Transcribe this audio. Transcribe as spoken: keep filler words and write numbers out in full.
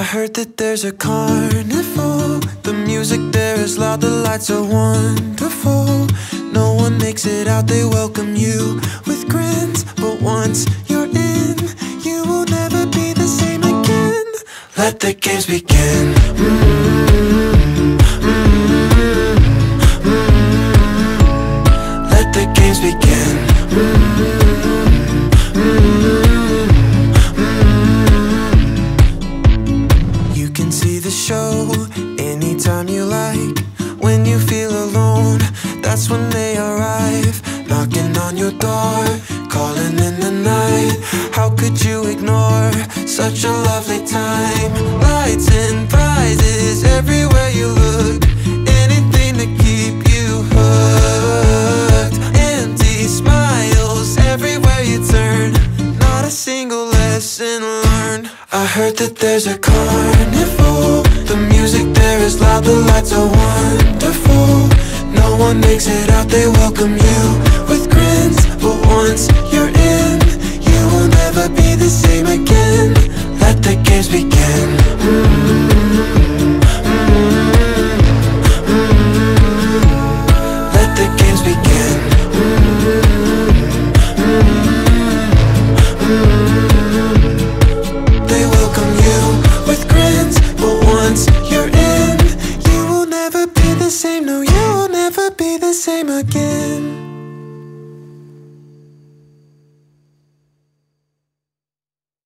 heard that there's a carnival. The music there is loud, the lights are wonderful. No one makes it out, they welcome you with grins. But once you're in, you will never be the same again. Let the games begin. Mm-hmm. Mm-hmm. Mm-hmm. Let the games begin. Mm-hmm. Mm-hmm. The show anytime you like. When you feel alone, that's when they arrive, knocking on your door, calling in the night. How could you ignore such a lovely time? Lights and prizes everywhere you look, anything to keep you hooked. Empty smiles everywhere you turn, not a single lesson learned. I heard that there's a carnival. The music there is loud, the lights are wonderful. No one makes it out, they welcome you